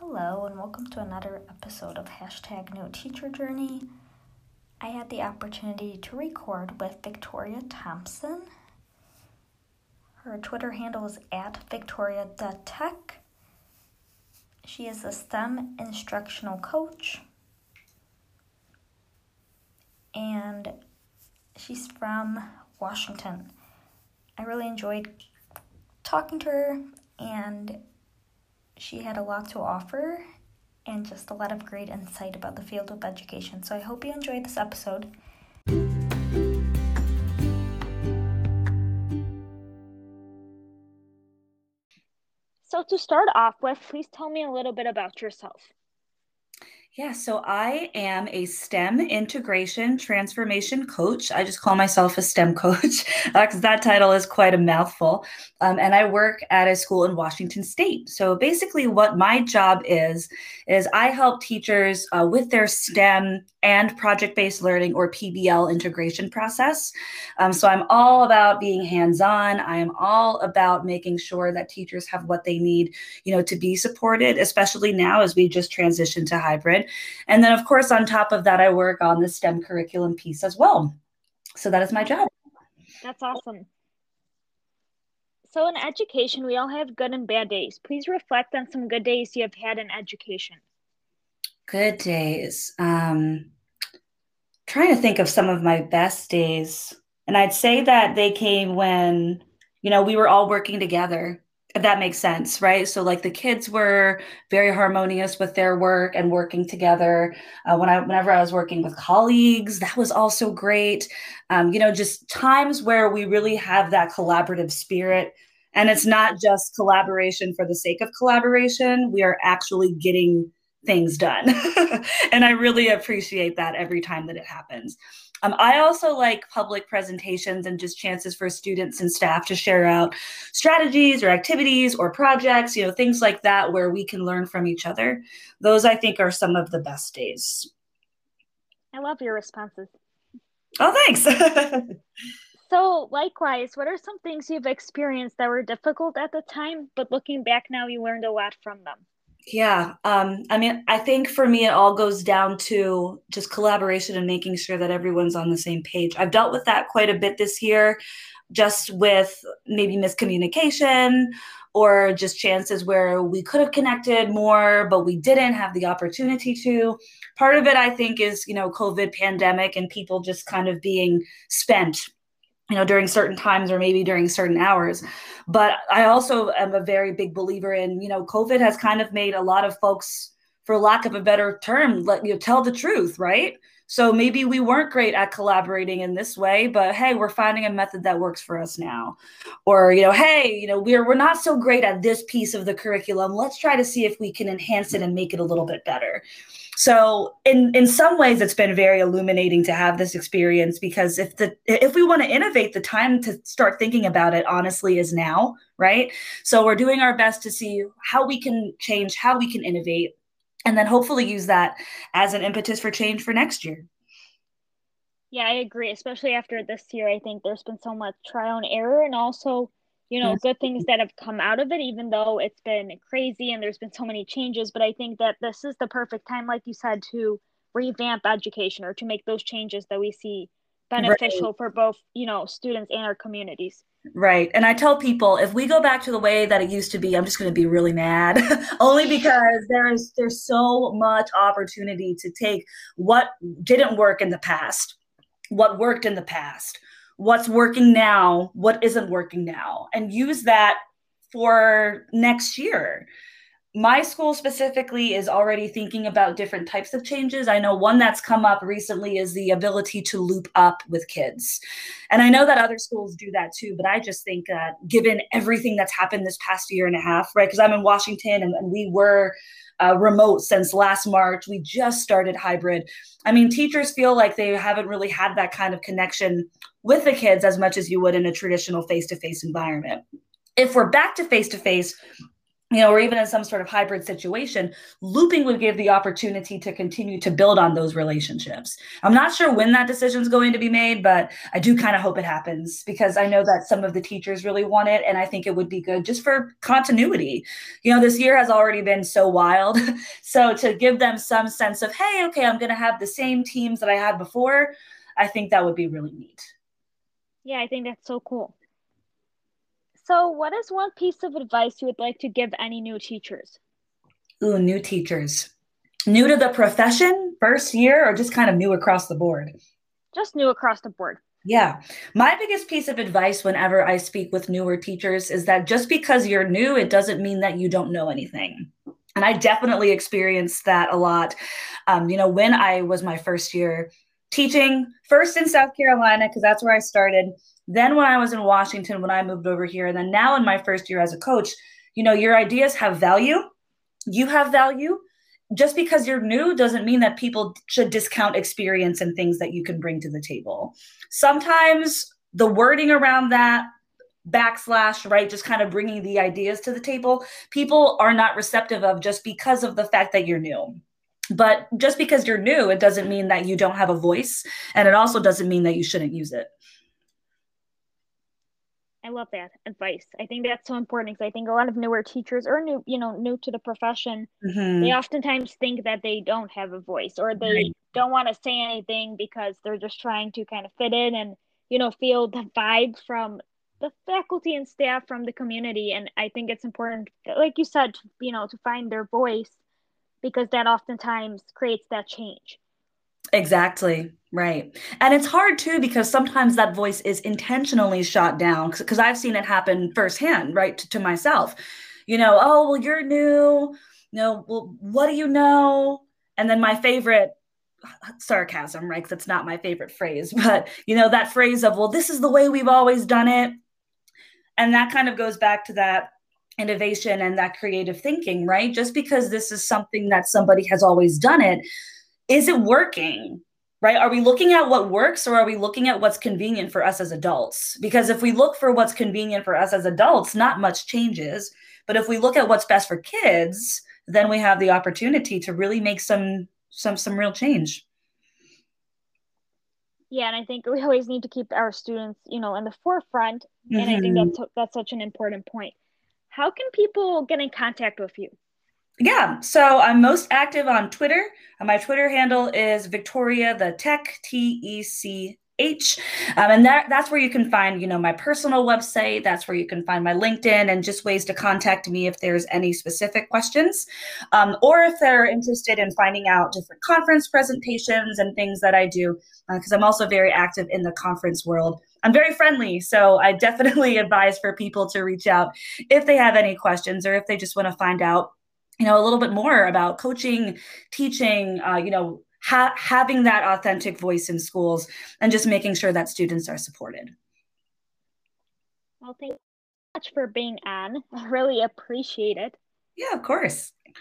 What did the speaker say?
Hello, and welcome to another episode of Hashtag No Teacher Journey. I had the opportunity to record with Victoria Thompson. Her Twitter handle is at victoria.tech. She is a STEM instructional coach, and she's from Washington. I really enjoyed talking to her, and she had a lot to offer and just a lot of great insight about the field of education. So I hope you enjoyed this episode. So to start off with, please tell me a little bit about yourself. Yeah, so I am a STEM integration transformation coach. I just call myself a STEM coach because that title is quite a mouthful. And I work at a school in Washington State. So basically, what my job is I help teachers with their STEM and project-based learning or PBL integration process. So I'm all about being hands-on. I am all about making sure that teachers have what they need, to be supported, especially now as we just transition to hybrid. And then, of course, on top of that, I work on the STEM curriculum piece as well. So that is my job. That's awesome. So in education, we all have good and bad days. Please reflect on some good days you have had in education. Good days. Trying to think of some of my best days. And I'd say that they came when, we were all working together, if that makes sense, right? So like the kids were very harmonious with their work and working together. Whenever I was working with colleagues, that was also great. Just times where we really have that collaborative spirit. And it's not just collaboration for the sake of collaboration. We are actually getting things done. And I really appreciate that every time that it happens. I also like public presentations and just chances for students and staff to share out strategies or activities or projects, things like that where we can learn from each other. Those, I think, are some of the best days. I love your responses. Oh, thanks. So likewise, what are some things you've experienced that were difficult at the time, but looking back now, you learned a lot from them? Yeah. I think for me, it all goes down to just collaboration and making sure that everyone's on the same page. I've dealt with that quite a bit this year, just with maybe miscommunication or just chances where we could have connected more, but we didn't have the opportunity to. Part of it, I think, is, COVID pandemic and people just kind of being spent during certain times or maybe during certain hours. But I also am a very big believer in, COVID has kind of made a lot of folks, for lack of a better term, tell the truth, right? So maybe we weren't great at collaborating in this way, but hey, we're finding a method that works for us now. Or, hey, we're not so great at this piece of the curriculum. Let's try to see if we can enhance it and make it a little bit better. So in some ways, it's been very illuminating to have this experience because if we want to innovate, the time to start thinking about it honestly is now, right? So we're doing our best to see how we can change, how we can innovate, and then hopefully use that as an impetus for change for next year. Yeah, I agree. Especially after this year, I think there's been so much trial and error and also, good things that have come out of it, even though it's been crazy and there's been so many changes. But I think that this is the perfect time, like you said, to revamp education or to make those changes that we see Right. beneficial for both, students and our communities. Right. And I tell people if we go back to the way that it used to be, I'm just going to be really mad. Only because there's so much opportunity to take what didn't work in the past, what worked in the past, what's working now, what isn't working now, and use that for next year. My school specifically is already thinking about different types of changes. I know one that's come up recently is the ability to loop up with kids. And I know that other schools do that too, but I just think that given everything that's happened this past year and a half, right? Because I'm in Washington and we were remote since last March. We just started hybrid. I mean, teachers feel like they haven't really had that kind of connection with the kids as much as you would in a traditional face to face environment. If we're back to face, or even in some sort of hybrid situation, looping would give the opportunity to continue to build on those relationships. I'm not sure when that decision is going to be made, but I do kind of hope it happens because I know that some of the teachers really want it. And I think it would be good just for continuity. This year has already been so wild. So to give them some sense of, hey, okay, I'm going to have the same teams that I had before, I think that would be really neat. Yeah, I think that's so cool. So what is one piece of advice you would like to give any new teachers? Ooh, new teachers. New to the profession, first year, or just kind of new across the board? Just new across the board. Yeah. My biggest piece of advice whenever I speak with newer teachers is that just because you're new, it doesn't mean that you don't know anything. And I definitely experienced that a lot. When I was my first year teaching, first in South Carolina, because that's where I started. Then when I was in Washington, when I moved over here, and then now in my first year as a coach, your ideas have value. You have value. Just because you're new doesn't mean that people should discount experience and things that you can bring to the table. Sometimes the wording around that backslash, right, just kind of bringing the ideas to the table, people are not receptive of just because of the fact that you're new. But just because you're new, it doesn't mean that you don't have a voice. And it also doesn't mean that you shouldn't use it. I love that advice. I think that's so important because I think a lot of newer teachers or new to the profession, they oftentimes think that they don't have a voice or they don't want to say anything because they're just trying to kind of fit in and, feel the vibe from the faculty and staff from the community. And I think it's important, like you said, to find their voice because that oftentimes creates that change. Exactly. Right. And it's hard too, because sometimes that voice is intentionally shot down because I've seen it happen firsthand, right, to myself. Oh, well, you're new. Well, what do you know? And then my favorite sarcasm, right? Because it's not my favorite phrase, but that phrase of, well, this is the way we've always done it. And that kind of goes back to that innovation and that creative thinking, right? Just because this is something that somebody has always done it, is it working? Right? Are we looking at what works or are we looking at what's convenient for us as adults? Because if we look for what's convenient for us as adults, not much changes. But if we look at what's best for kids, then we have the opportunity to really make some real change. Yeah, and I think we always need to keep our students, in the forefront. Mm-hmm. And I think that's such an important point. How can people get in contact with you? Yeah, so I'm most active on Twitter. My Twitter handle is Victoria the Tech, TECH. And that's where you can find, my personal website. That's where you can find my LinkedIn and just ways to contact me if there's any specific questions. Or if they're interested in finding out different conference presentations and things that I do, because I'm also very active in the conference world. I'm very friendly, so I definitely advise for people to reach out if they have any questions or if they just want to find out a little bit more about coaching, teaching, having that authentic voice in schools and just making sure that students are supported. Well, thank you so much for being on. I really appreciate it. Yeah, of course.